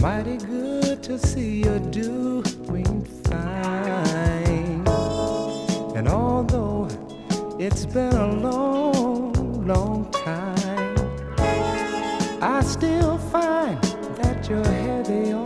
Mighty good to see you doing fine. And although it's been a long, long time, I still find that you're heavy on